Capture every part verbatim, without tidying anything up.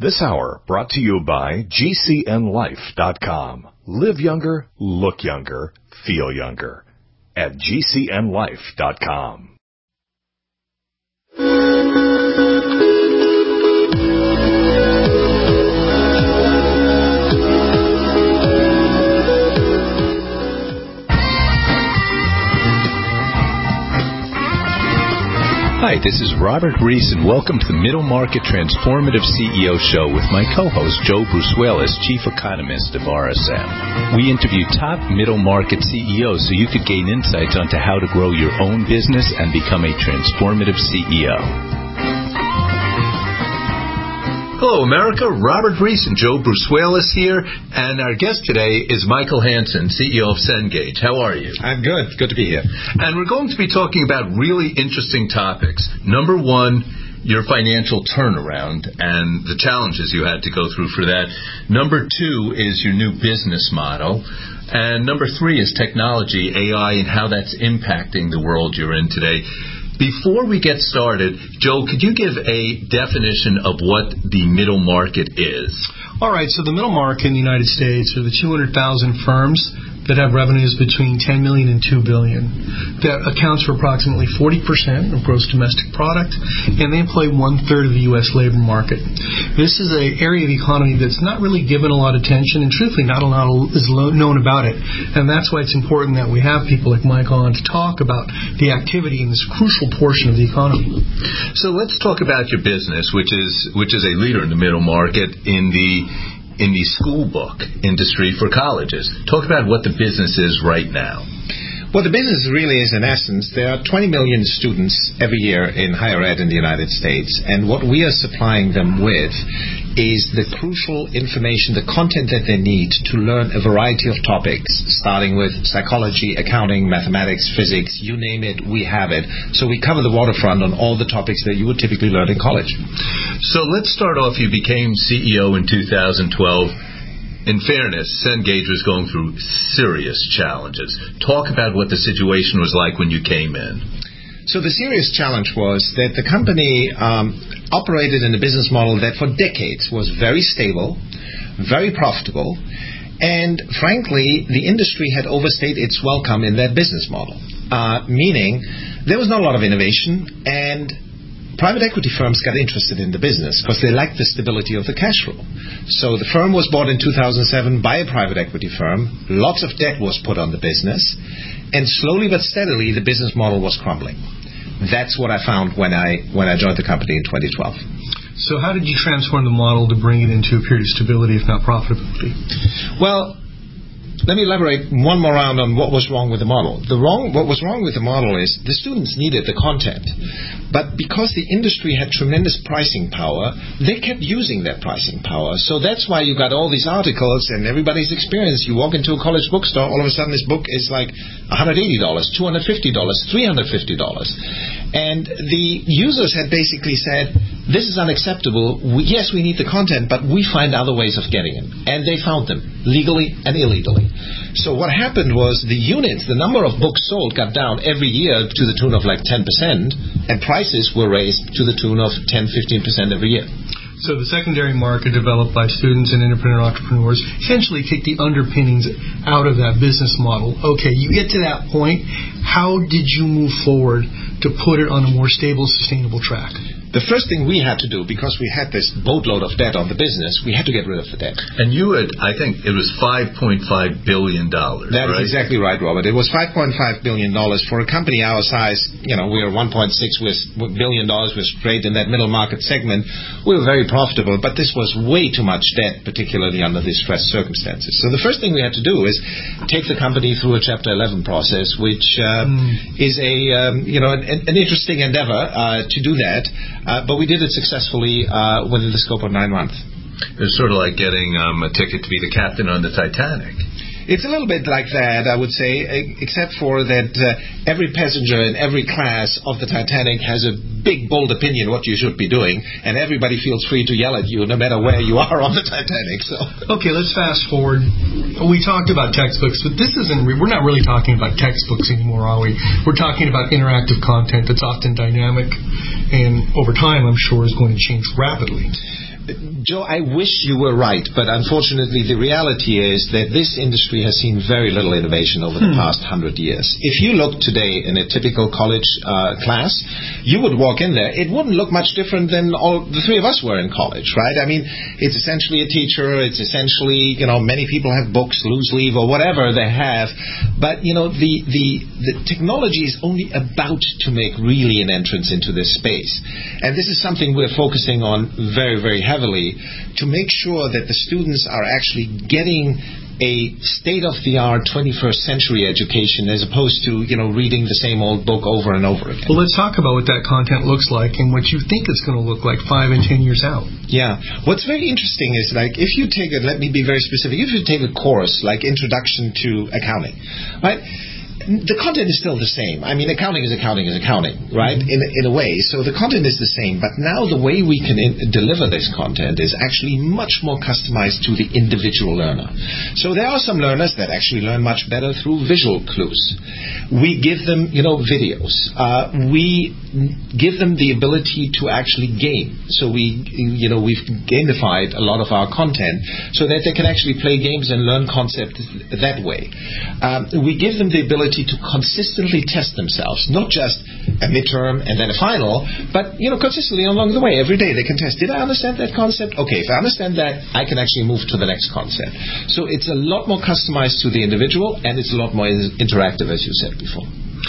This hour brought to you by G C N life dot com. Live younger, look younger, feel younger at G C N life dot com. Hi, this is Robert Reese, and welcome to the Middle Market Transformative C E O Show with my co-host, Joe Brusuelas, Chief Economist of R S M. We interview top middle market C E Os so you could gain insights onto how to grow your own business and become a transformative C E O. Hello, America. Robert Reese and Joe Brusuelas here, and our guest today is Michael Hansen, C E O of Cengage. How are you? I'm good. Good to be here. And we're going to be talking about really interesting topics. Number one, your financial turnaround and the challenges you had to go through for that. Number two is your new business model. And number three is technology, A I, and how that's impacting the world you're in today. Before we get started, Joe, could you give a definition of what the middle market is? All right, so the middle market in the United States are the two hundred thousand firms that have revenues between ten million dollars and two billion dollars. That accounts for approximately forty percent of gross domestic product, and they employ one-third of the U S labor market. This is an area of the economy that's not really given a lot of attention, and truthfully not a lot is known about it. And that's why it's important that we have people like Mike on to talk about the activity in this crucial portion of the economy. So let's talk about your business, which is which is a leader in the middle market in the in the school book industry for colleges. Talk about what the business is right now. Well, the business really is, in essence, there are twenty million students every year in higher ed in the United States, and what we are supplying them with is the crucial information, the content that they need to learn a variety of topics, starting with psychology, accounting, mathematics, physics, you name it, we have it. So we cover the waterfront on all the topics that you would typically learn in college. So let's start off. You became C E O in two thousand twelve. In fairness, Cengage was going through serious challenges. Talk about what the situation was like when you came in. So the serious challenge was that the company um, operated in a business model that for decades was very stable, very profitable, and frankly, the industry had overstayed its welcome in that business model, uh, meaning there was not a lot of innovation, and private equity firms got interested in the business because they liked the stability of the cash flow. So the firm was bought in two thousand seven by a private equity firm. Lots of debt was put on the business. And slowly but steadily, the business model was crumbling. That's what I found when I when I joined the company in twenty twelve. So how did you transform the model to bring it into a period of stability, if not profitability? Well, let me elaborate one more round on what was wrong with the model. The wrong, what was wrong with the model is the students needed the content. But because the industry had tremendous pricing power, they kept using that pricing power. So that's why you got all these articles and everybody's experience. You walk into a college bookstore, all of a sudden this book is like one hundred eighty dollars, two hundred fifty dollars, three hundred fifty dollars. And the users had basically said, this is unacceptable. We, yes, we need the content, but we find other ways of getting it. And they found them, legally and illegally. So what happened was the units, the number of books sold got down every year to the tune of like ten percent, and prices were raised to the tune of ten, fifteen percent every year. So the secondary market developed by students and independent entrepreneurs essentially kicked the underpinnings out of that business model. Okay, you get to that point. How did you move forward to put it on a more stable, sustainable track? The first thing we had to do, because we had this boatload of debt on the business, we had to get rid of the debt. And you had, I think, it was five point five billion dollars, That right? is exactly right, Robert. It was five point five billion dollars. For a company our size, you know, we were one point six billion dollars. We're straight in that middle market segment. We were very profitable, but this was way too much debt, particularly under these stressed circumstances. So the first thing we had to do is take the company through a Chapter eleven process, which uh, mm. is a, um, you know, an, an interesting endeavor uh, to do that. Uh, but we did it successfully uh, within the scope of nine months. It was sort of like getting um, a ticket to be the captain on the Titanic. It's a little bit like that, I would say, except for that uh, every passenger in every class of the Titanic has a big, bold opinion what you should be doing, and everybody feels free to yell at you no matter where you are on the Titanic. So, okay, let's fast forward. We talked about textbooks, but this isn't. We're not really talking about textbooks anymore, are we? We're talking about interactive content that's often dynamic, and over time, I'm sure, is going to change rapidly. Joe, I wish you were right, but unfortunately the reality is that this industry has seen very little innovation over the hmm. past hundred years. If you look today in a typical college uh, class, you would walk in there, it wouldn't look much different than all the three of us were in college, right? I mean, it's essentially a teacher, it's essentially, you know, many people have books, loose leaf, or whatever they have, but, you know, the, the, the technology is only about to make really an entrance into this space. And this is something we're focusing on very, very heavily to make sure that the students are actually getting a state-of-the-art twenty-first century education as opposed to, you know, reading the same old book over and over again. Well, let's talk about what that content looks like and what you think it's going to look like five and ten years out. Yeah. What's very interesting is, like, if you take a, let me be very specific, if you take a course like Introduction to Accounting, right? The content is still the same. I mean, accounting is accounting is accounting, right? In in a way. So the content is the same, but now the way we can in, deliver this content is actually much more customized to the individual learner. So there are some learners that actually learn much better through visual clues. We give them, you know, videos. Uh, we give them the ability to actually game. So we, you know, we've gamified a lot of our content so that they can actually play games and learn concepts that way. Um, we give them the ability to consistently test themselves, not just a midterm and then a final, but, you know, consistently along the way. Every day they can test, did I understand that concept? Okay, if I understand that, I can actually move to the next concept. So it's a lot more customized to the individual, and it's a lot more interactive, as you said before.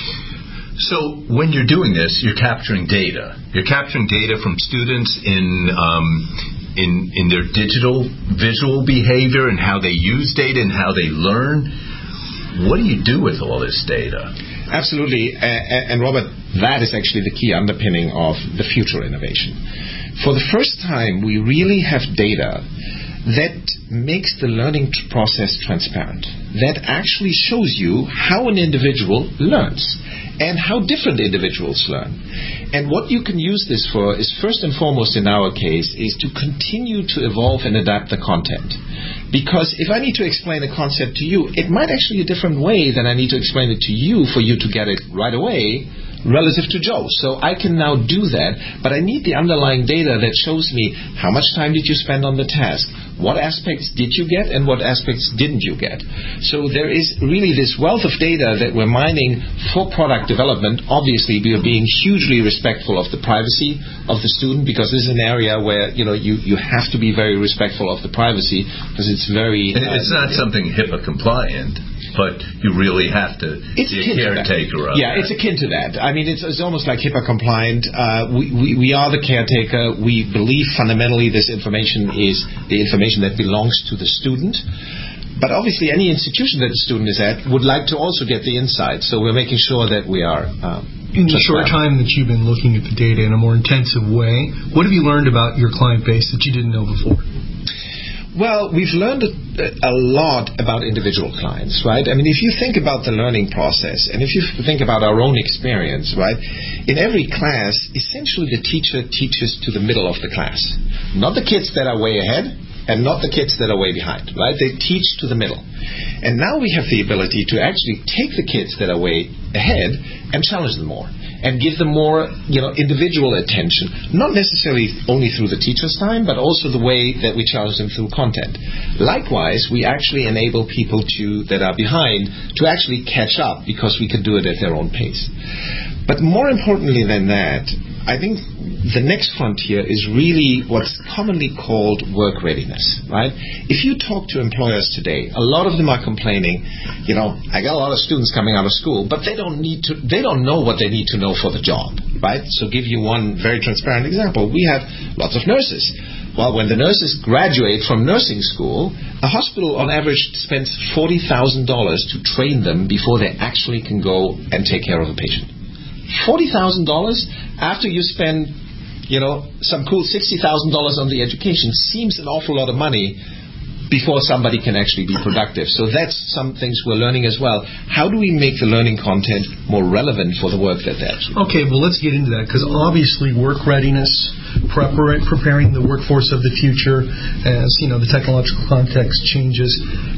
So when you're doing this, you're capturing data. You're capturing data from students in um, in in their digital visual behavior and how they use data and how they learn. What do you do with all this data? Absolutely. Uh, and Robert, that is actually the key underpinning of the future innovation. For the first time, we really have data that makes the learning tr- process transparent, that actually shows you how an individual learns and how different individuals learn. And what you can use this for is, first and foremost in our case, is to continue to evolve and adapt the content. Because if I need to explain a concept to you, it might actually be a different way than I need to explain it to you for you to get it right away relative to Joe. So I can now do that, but I need the underlying data that shows me how much time did you spend on the task, what aspects did you get, and what aspects didn't you get. So there is really this wealth of data that we're mining for product development. Obviously, we are being hugely respectful of the privacy of the student, because this is an area where, you know, you, you have to be very respectful of the privacy, because it's very... Uh, it's not something HIPAA compliant, but you really have to it's be a caretaker of Yeah, that. it's akin to that. I mean, it's, it's almost like HIPAA compliant. Uh, we, we, we are the caretaker. We believe fundamentally this information is the information that belongs to the student. But obviously, any institution that the student is at would like to also get the insight. So we're making sure that we are... Um, in the short time that you've been looking at the data in a more intensive way, what have you learned about your client base that you didn't know before? Well, we've learned a, a lot about individual clients, right? I mean, if you think about the learning process, and if you think about our own experience, right, in every class, essentially the teacher teaches to the middle of the class. Not the kids that are way ahead, and not the kids that are way behind, right? They teach to the middle. And now we have the ability to actually take the kids that are way ahead and challenge them more and give them more, you know, individual attention, not necessarily only through the teacher's time, but also the way that we challenge them through content. Likewise, we actually enable people to that are behind to actually catch up, because we can do it at their own pace. But more importantly than that, I think the next frontier is really what's commonly called work readiness, right? If you talk to employers today, a lot of them are complaining, you know, I got a lot of students coming out of school, but they don't need to, they don't know what they need to know for the job, right? So give you one very transparent example. We have lots of nurses. Well, when the nurses graduate from nursing school, a hospital on average spends forty thousand dollars to train them before they actually can go and take care of a patient. forty thousand dollars after you spend, you know, some cool sixty thousand dollars on the education seems an awful lot of money before somebody can actually be productive. So that's some things we're learning as well. How do we make the learning content more relevant for the work that they actually do? Okay, well, let's get into that, because obviously work readiness, prepar- preparing the workforce of the future as, you know, the technological context changes,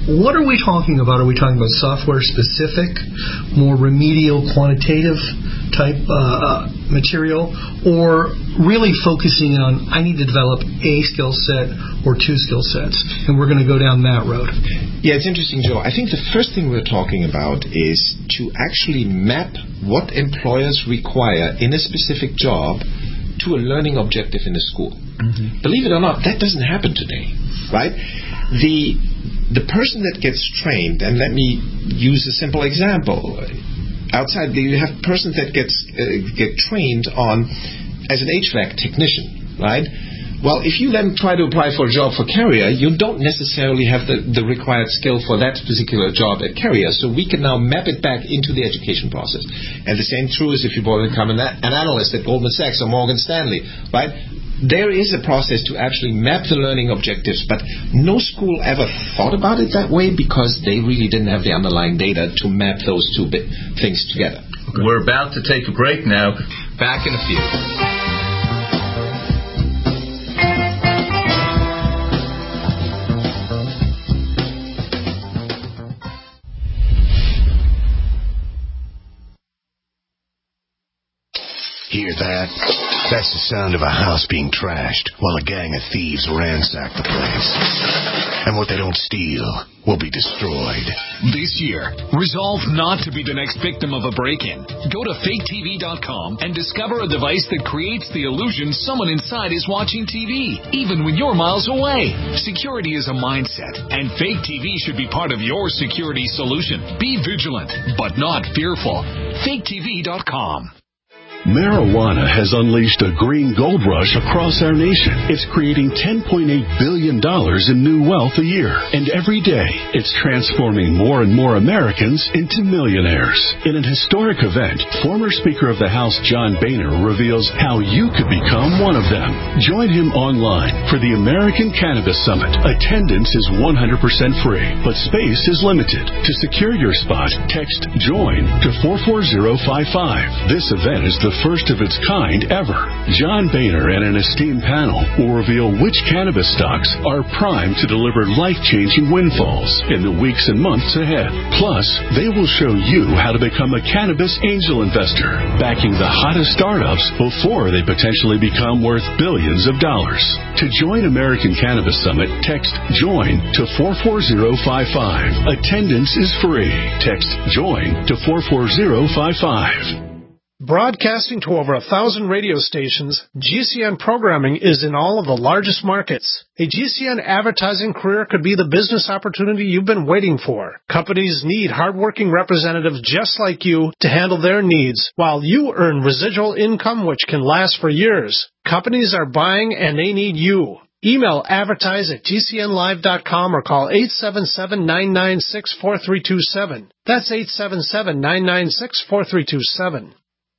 what are we talking about? Are we talking about software specific, more remedial, quantitative type uh, material, or really focusing on I need to develop a skill set or two skill sets, and we're going to go down that road? Yeah, it's interesting, Joe. I think the first thing we're talking about is to actually map what employers require in a specific job to a learning objective in a school. Mm-hmm. Believe it or not, that doesn't happen today, right? The the person that gets trained, and let me use a simple example. Outside, you have a person that gets uh, get trained on as an H V A C technician, right? Well, if you then try to apply for a job for Carrier, you don't necessarily have the, the required skill for that particular job at Carrier. So we can now map it back into the education process. And the same true is if you want to become an, an analyst at Goldman Sachs or Morgan Stanley, right? There is a process to actually map the learning objectives, but no school ever thought about it that way because they really didn't have the underlying data to map those two bi- things together. Okay. We're about to take a break now. Back in a few. Hear that? That's the sound of a house being trashed while a gang of thieves ransack the place. And what they don't steal will be destroyed. This year, resolve not to be the next victim of a break-in. Go to fake T V dot com and discover a device that creates the illusion someone inside is watching T V, even when you're miles away. Security is a mindset, and Fake T V should be part of your security solution. Be vigilant, but not fearful. fake T V dot com. Marijuana has unleashed a green gold rush across our nation. It's creating ten point eight billion dollars in new wealth a year. And every day, it's transforming more and more Americans into millionaires. In an historic event, former Speaker of the House John Boehner reveals how you could become one of them. Join him online for the American Cannabis Summit. Attendance is one hundred percent free, but space is limited. To secure your spot, text JOIN to four four zero five five. This event is the first of its kind ever. John Boehner and an esteemed panel will reveal which cannabis stocks are primed to deliver life-changing windfalls in the weeks and months ahead. Plus, they will show you how to become a cannabis angel investor, backing the hottest startups before they potentially become worth billions of dollars. To join American Cannabis Summit, text JOIN to four four zero five five. Attendance is free. Text JOIN to four four zero five five. Broadcasting to over a thousand radio stations, G C N programming is in all of the largest markets. A G C N advertising career could be the business opportunity you've been waiting for. Companies need hardworking representatives just like you to handle their needs, while you earn residual income which can last for years. Companies are buying and they need you. Email advertise at G C N live dot com or call eight seven seven, nine nine six, four three two seven. That's eight seven seven, nine nine six, four three two seven.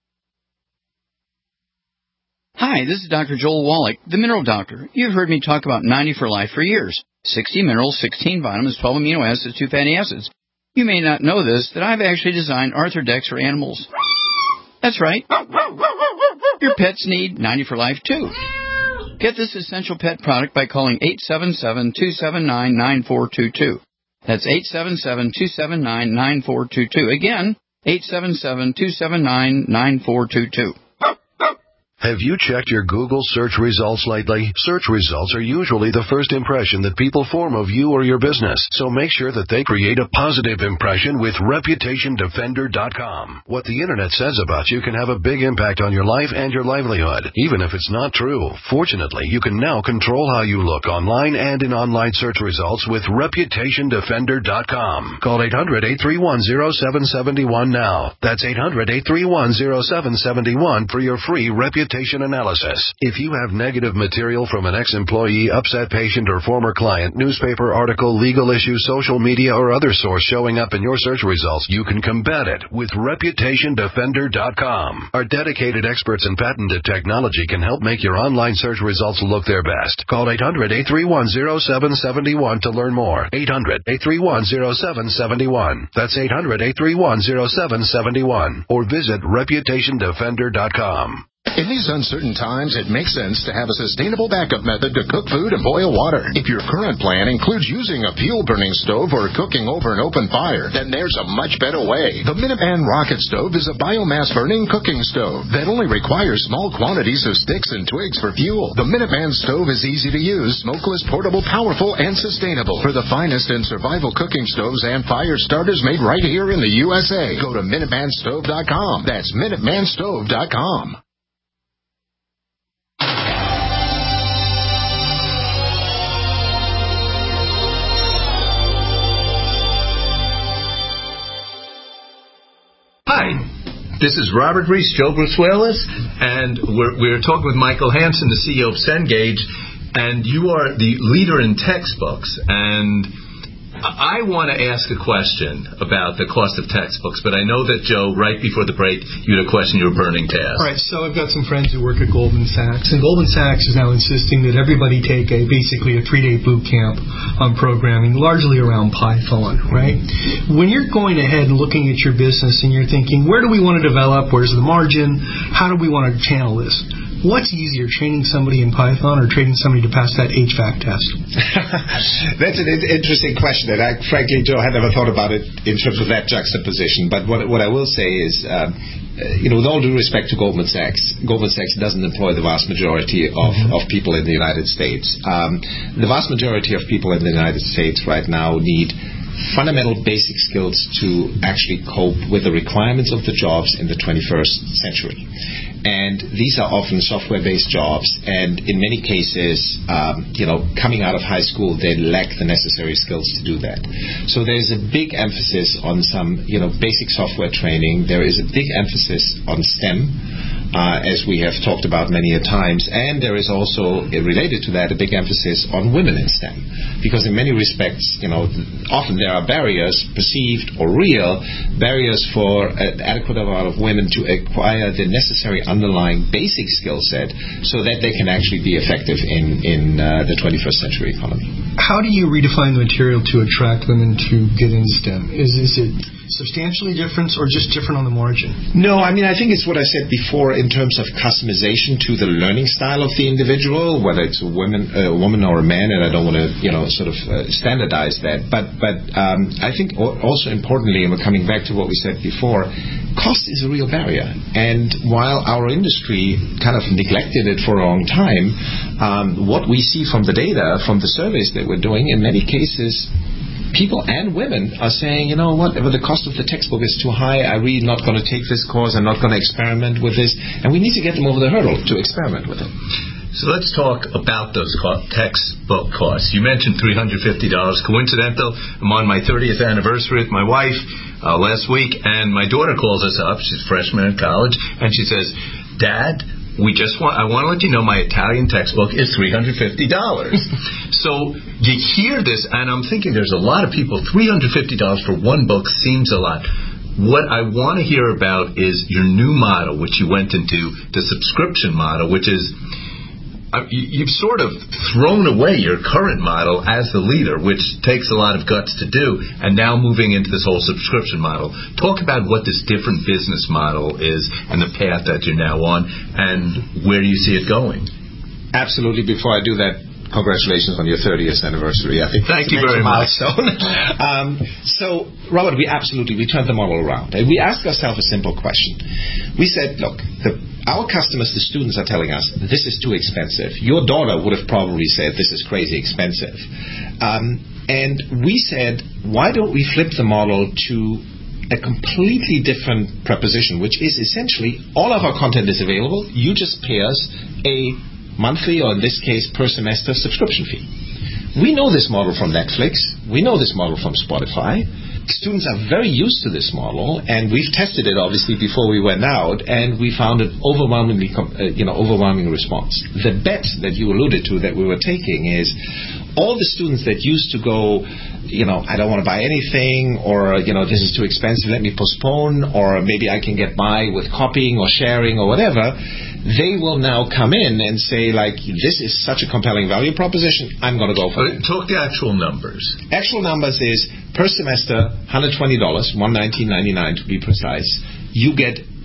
Hi, this is Doctor Joel Wallach, the Mineral Doctor. You've heard me talk about ninety for Life for years. sixty minerals, sixteen vitamins, twelve amino acids, two fatty acids. You may not know this, that I've actually designed Arthrodex for animals. That's right. Your pets need ninety for Life, too. Get this essential pet product by calling eight seven seven, two seven nine, nine four two two. That's eight seven seven, two seven nine, nine four two two. Again, eight seven seven, two seven nine, nine four two two. Have you checked your Google search results lately? Search results are usually the first impression that people form of you or your business, so make sure that they create a positive impression with reputation defender dot com. What the Internet says about you can have a big impact on your life and your livelihood, even if it's not true. Fortunately, you can now control how you look online and in online search results with reputation defender dot com. Call eight hundred, eight three one, zero seven seven one now. That's eight hundred, eight three one, zero seven seven one for your free reputation analysis. If you have negative material from an ex-employee, upset patient, or former client, newspaper article, legal issue, social media, or other source showing up in your search results, you can combat it with reputation defender dot com. Our dedicated experts in patented technology can help make your online search results look their best. Call eight hundred, eight three one, zero seven seven one to learn more. eight hundred, eight three one, zero seven seven one. That's eight hundred, eight three one, zero seven seven one. Or visit reputation defender dot com. In these uncertain times, it makes sense to have a sustainable backup method to cook food and boil water. If your current plan includes using a fuel-burning stove or cooking over an open fire, then there's a much better way. The Minuteman Rocket Stove is a biomass-burning cooking stove that only requires small quantities of sticks and twigs for fuel. The Minuteman Stove is easy to use, smokeless, portable, powerful, and sustainable. For the finest in survival cooking stoves and fire starters made right here in the U S A, go to Minuteman Stove dot com. That's Minuteman Stove dot com. Hi, this is Robert Reese, Joe Brusuelas, and we're, we're talking with Michael Hansen, the C E O of Cengage, and you are the leader in textbooks, and I want to ask a question about the cost of textbooks, but I know that, Joe, right before the break, you had a question you were burning to ask. All right, so I've got some friends who work at Goldman Sachs, and Goldman Sachs is now insisting that everybody take a basically a three-day boot camp on programming, largely around Python, right? When you're going ahead and looking at your business and you're thinking, where do we want to develop? Where's the margin? How do we want to channel this? What's easier, training somebody in Python or training somebody to pass that H V A C test? That's an interesting question, and I, frankly, Joe, had never thought about it in terms of that juxtaposition. But what, what I will say is, um, you know, with all due respect to Goldman Sachs, Goldman Sachs doesn't employ the vast majority of, mm-hmm. of people in the United States. Um, the vast majority of people in the United States right now need fundamental basic skills to actually cope with the requirements of the jobs in the twenty-first century. And these are often software-based jobs, and in many cases, um, you know, coming out of high school, they lack the necessary skills to do that. So there's a big emphasis on some, you know, basic software training. There is a big emphasis on STEM. Uh, as we have talked about many a times, and there is also, uh, related to that, a big emphasis on women in STEM, because in many respects, you know, often there are barriers, perceived or real, barriers for an adequate amount of women to acquire the necessary underlying basic skill set so that they can actually be effective in, in uh, the twenty-first century economy. How do you redefine the material to attract women to get into STEM? Is, is it substantially different or just different on the margin? No, I mean, I think it's what I said before in terms of customization to the learning style of the individual, whether it's a woman, a woman or a man, and I don't want to, you know, sort of uh, standardize that. But, but um, I think also importantly, and we're coming back to what we said before, cost is a real barrier. And while our industry kind of neglected it for a long time, um, what we see from the data, from the surveys that we're doing, in many cases, people and women are saying, you know what, the cost of the textbook is too high, I'm really not going to take this course, I'm not going to experiment with this, and we need to get them over the hurdle to experiment with it. So let's talk about those co- textbook costs. You mentioned three hundred fifty dollars. Coincidental, I'm on my thirtieth anniversary with my wife uh, last week, and my daughter calls us up, she's a freshman in college, and she says, Dad, We just want, I want to let you know my Italian textbook is three hundred fifty dollars. So you hear this, and I'm thinking there's a lot of people, three hundred fifty dollars for one book seems a lot. What I want to hear about is your new model, which you went into, the subscription model, which is, uh, you've sort of thrown away your current model as the leader, which takes a lot of guts to do, and now moving into this whole subscription model. Talk about what this different business model is and the path that you're now on, and where do you see it going? Absolutely. Before I do that, congratulations on your thirtieth anniversary. I think Thank you very much. um, so, Robert, we absolutely, we turned the model around. And we asked ourselves a simple question. We said, look, the, our customers, the students, are telling us, this is too expensive. Your daughter would have probably said, this is crazy expensive. Um, and we said, why don't we flip the model to a completely different proposition, which is essentially all of our content is available. You just pay us a monthly, or in this case, per semester subscription fee. We know this model from Netflix. We know this model from Spotify. Students are very used to this model, and we've tested it, obviously, before we went out, and we found an overwhelmingly, uh, you know, overwhelming response. The bet that you alluded to that we were taking is all the students that used to go, you know, I don't want to buy anything, or, you know, this is too expensive, let me postpone, or maybe I can get by with copying or sharing or whatever, they will now come in and say, like, this is such a compelling value proposition, I'm going to go for it. Talk the actual numbers. Actual numbers is, per semester, one hundred twenty dollars, one hundred nineteen dollars and ninety-nine cents to be precise. You get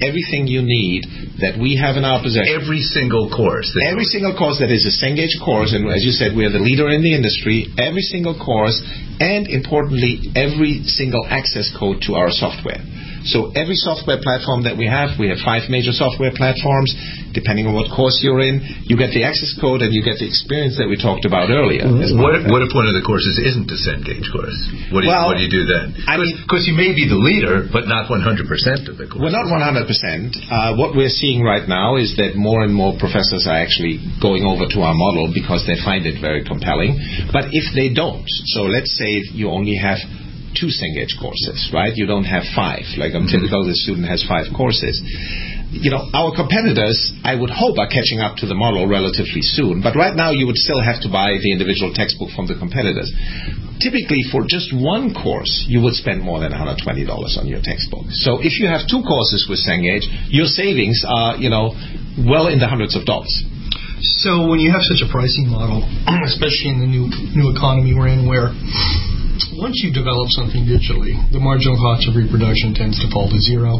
everything you need that we have in our possession. Every single course. Every single course that is a Cengage course, and as you said, we are the leader in the industry. Every single course, and importantly, every single access code to our software. So every software platform that we have, we have five major software platforms. Depending on what course you're in, you get the access code and you get the experience that we talked about earlier. What, what if one of the courses isn't a Cengage course? What do you, well, what do, you do then? Because you may be the leader, but not one hundred percent of the course. We're not one hundred percent. Uh, what we're seeing right now is that more and more professors are actually going over to our model because they find it very compelling. But if they don't, so let's say you only have two Cengage courses, right? You don't have five. Like a typical mm-hmm. student has five courses. You know, our competitors, I would hope, are catching up to the model relatively soon. But right now, you would still have to buy the individual textbook from the competitors. Typically, for just one course, you would spend more than one hundred twenty dollars on your textbook. So if you have two courses with Cengage, your savings are, you know, well in the hundreds of dollars. So when you have such a pricing model, especially in the new new economy we're in, where once you develop something digitally, the marginal cost of reproduction tends to fall to zero.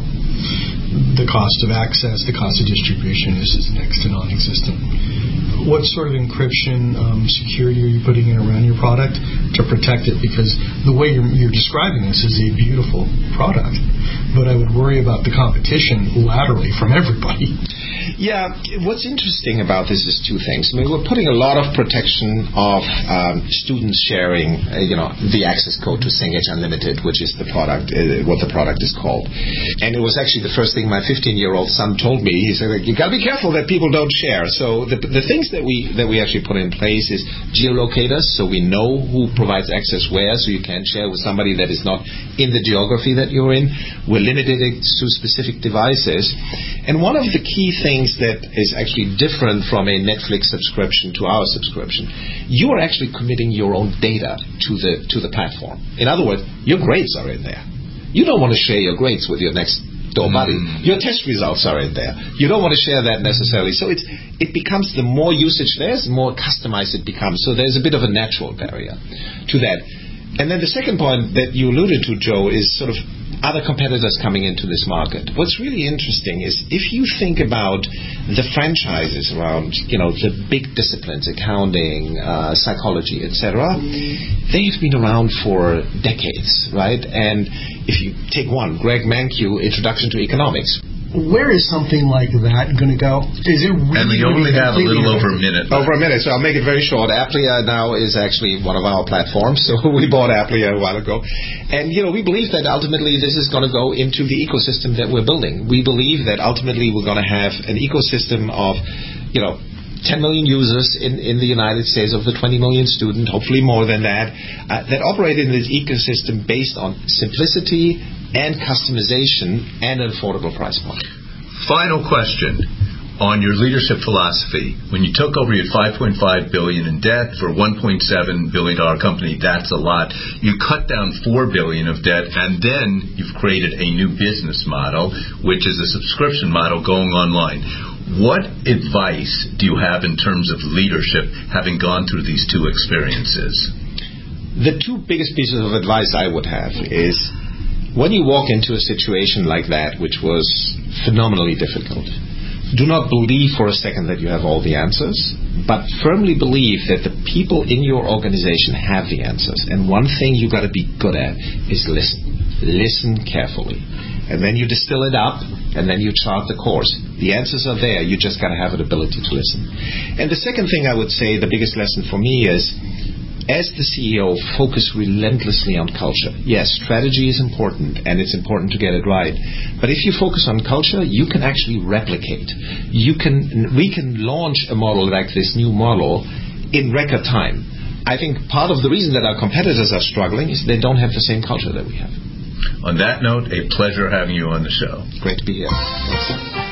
The cost of access, the cost of distribution is, is next to non-existent. What sort of encryption um, security are you putting in around your product to protect it? Because the way you're, you're describing this is a beautiful product, but I would worry about the competition laterally from everybody. Yeah, what's interesting about this is two things. I mean, we're putting a lot of protection of um, students sharing, uh, you know, the access code to Cengage Unlimited, which is the product, uh, what the product is called. And it was actually the first thing my fifteen-year-old son told me. He said, "You got to be careful that people don't share." So the the things that we that we actually put in place is geolocators, so we know who provides access where, so you can't share with somebody that is not in the geography that you're in. We're limited to specific devices, and one of the key things that is actually different from a Netflix subscription to our subscription, you are actually committing your own data to the to the platform. In other words, your grades are in there. You don't want to share your grades with your next door buddy. Mm. Your test results are in there. You don't want to share that necessarily. So it's it becomes, the more usage there's, the more customized it becomes. So there's a bit of a natural barrier to that. And then the second point that you alluded to, Joe, is sort of other competitors coming into this market. What's really interesting is if you think about the franchises around, you know, the big disciplines, accounting, uh, psychology, et cetera, they've been around for decades, right? And if you take one, Greg Mankiw, Introduction to Economics. Where is something like that going to go? Is it really? And we only have a little over a minute. Over a minute, so I'll make it very short. Applia now is actually one of our platforms, so we bought Applia a while ago. And, you know, we believe that ultimately this is going to go into the ecosystem that we're building. We believe that ultimately we're going to have an ecosystem of, you know, ten million users in, in the United States of the twenty million student, hopefully more than that, uh, that operate in this ecosystem based on simplicity and customization and an affordable price point. Final question on your leadership philosophy. When you took over, you had five point five billion dollars in debt for a one point seven billion dollars company. That's a lot. You cut down four billion dollars of debt, and then you've created a new business model, which is a subscription model going online. What advice do you have in terms of leadership, having gone through these two experiences? The two biggest pieces of advice I would have is, when you walk into a situation like that, which was phenomenally difficult, do not believe for a second that you have all the answers, but firmly believe that the people in your organization have the answers. And one thing you got to be good at is listen. Listen carefully. And then you distill it up, and then you chart the course. The answers are there. You just got to have an ability to listen. And the second thing I would say, the biggest lesson for me is, as the C E O, focus relentlessly on culture. Yes, strategy is important, and it's important to get it right. But if you focus on culture, you can actually replicate. You can, we can launch a model like this new model in record time. I think part of the reason that our competitors are struggling is they don't have the same culture that we have. On that note, a pleasure having you on the show. Great to be here. Thanks.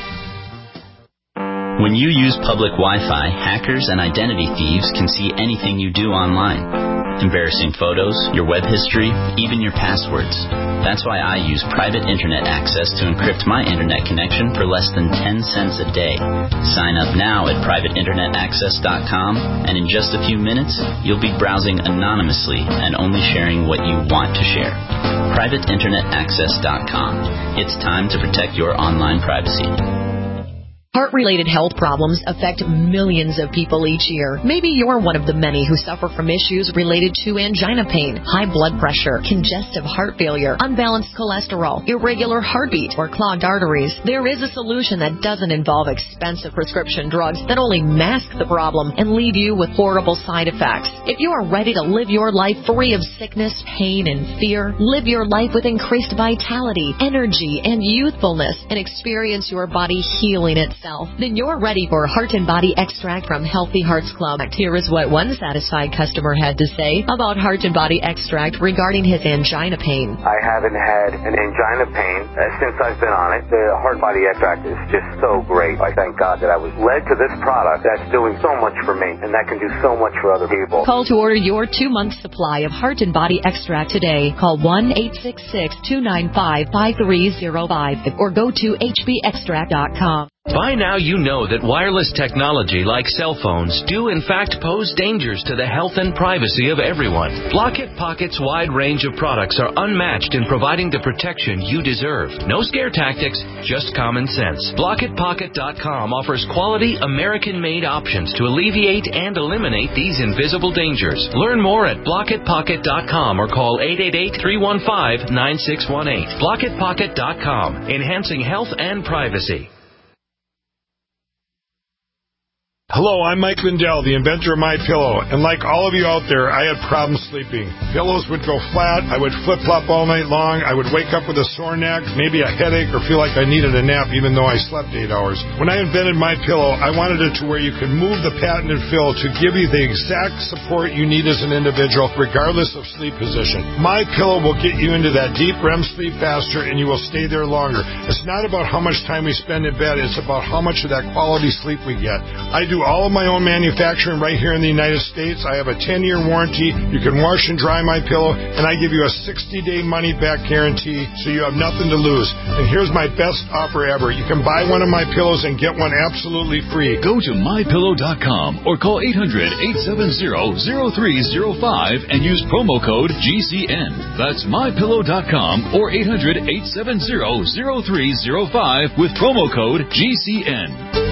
When you use public Wi-Fi, hackers and identity thieves can see anything you do online. embarrassing photos, your web history, even your passwords. That's why I use private internet access to encrypt my internet connection for less than ten cents a day. Sign up now at private internet access dot com, and in just a few minutes, you'll be browsing anonymously and only sharing what you want to share. private internet access dot com. It's time to protect your online privacy. Heart-related health problems affect millions of people each year. Maybe you're one of the many who suffer from issues related to angina pain, high blood pressure, congestive heart failure, unbalanced cholesterol, irregular heartbeat, or clogged arteries. There is a solution that doesn't involve expensive prescription drugs that only mask the problem and leave you with horrible side effects. If you are ready to live your life free of sickness, pain, and fear, live your life with increased vitality, energy, and youthfulness, and experience your body healing itself, then you're ready for Heart and Body Extract from Healthy Hearts Club. Here is what one satisfied customer had to say about Heart and Body Extract regarding his angina pain. I haven't had an angina pain uh, since I've been on it. The Heart Body Extract is just so great. I thank God that I was led to this product that's doing so much for me, and that can do so much for other people. Call to order your two-month supply of Heart and Body Extract today. Call one eight six six, two nine five, five three zero five or go to h b extract dot com. By now you know that wireless technology like cell phones do in fact pose dangers to the health and privacy of everyone. Blockit Pocket's wide range of products are unmatched in providing the protection you deserve. No scare tactics, just common sense. Blockit Pocket dot com offers quality American-made options to alleviate and eliminate these invisible dangers. Learn more at Blockit Pocket dot com or call eight eight eight, three one five, nine six one eight. Blockit Pocket dot com, enhancing health and privacy. Hello, I'm Mike Lindell, the inventor of MyPillow, and like all of you out there, I had problems sleeping. Pillows would go flat, I would flip-flop all night long, I would wake up with a sore neck, maybe a headache, or feel like I needed a nap even though I slept eight hours. When I invented MyPillow, I wanted it to where you could move the patented fill to give you the exact support you need as an individual, regardless of sleep position. MyPillow will get you into that deep R E M sleep faster, and you will stay there longer. It's not about how much time we spend in bed, it's about how much of that quality sleep we get. I do all of my own manufacturing right here in the United States. I have a ten-year warranty. You can wash and dry my pillow, and I give you a sixty-day money-back guarantee, so you have nothing to lose. And here's my best offer ever. You can buy one of my pillows and get one absolutely free. Go to my pillow dot com or call eight hundred, eight seven zero, zero three zero five and use promo code G C N. That's my pillow dot com or eight hundred, eight seven zero, zero three zero five with promo code G C N.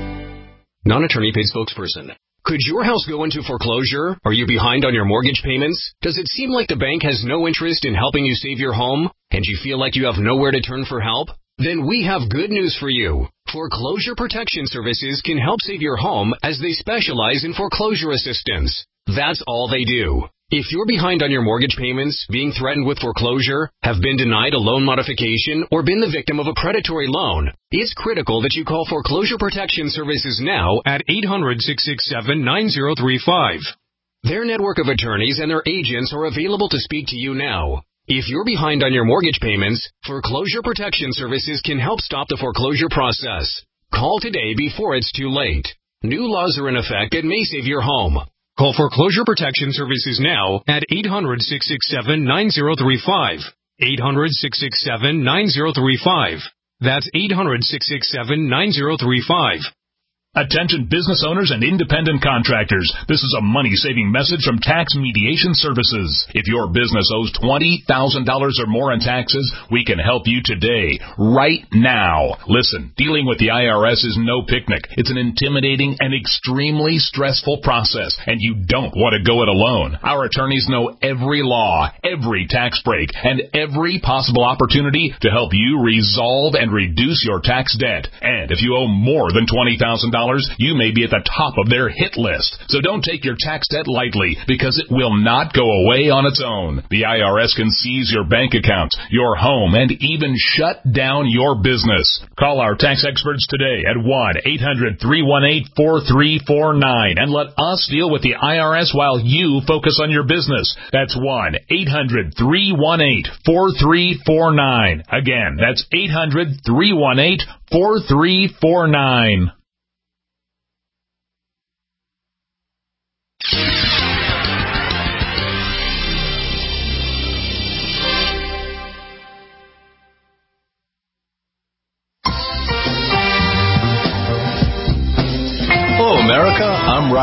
Non-attorney paid spokesperson. Could your house go into foreclosure? Are you behind on your mortgage payments? Does it seem like the bank has no interest in helping you save your home? And you feel like you have nowhere to turn for help? Then we have good news for you. Foreclosure Protection Services can help save your home as they specialize in foreclosure assistance. That's all they do. If you're behind on your mortgage payments, being threatened with foreclosure, have been denied a loan modification, or been the victim of a predatory loan, it's critical that you call Foreclosure Protection Services now at eight hundred, six six seven, nine zero three five. Their network of attorneys and their agents are available to speak to you now. If you're behind on your mortgage payments, Foreclosure Protection Services can help stop the foreclosure process. Call today before it's too late. New laws are in effect that may save your home. Call Foreclosure Protection Services now at eight hundred, six six seven, nine zero three five. eight hundred, six six seven, nine zero three five. That's eight hundred, six six seven, nine zero three five. Attention business owners and independent contractors. This is a money-saving message from Tax Mediation Services. If your business owes twenty thousand dollars or more in taxes, we can help you today, right now. Listen, dealing with the I R S is no picnic. It's an intimidating and extremely stressful process, and you don't want to go it alone. Our attorneys know every law, every tax break, and every possible opportunity to help you resolve and reduce your tax debt. And if you owe more than twenty thousand dollars, you may be at the top of their hit list. So don't take your tax debt lightly, because it will not go away on its own. The I R S can seize your bank accounts, your home, and even shut down your business. Call our tax experts today at one eight hundred, three one eight, four three four nine and let us deal with the I R S while you focus on your business. That's one eight hundred, three one eight, four three four nine. Again, that's eight hundred, three one eight, four three four nine.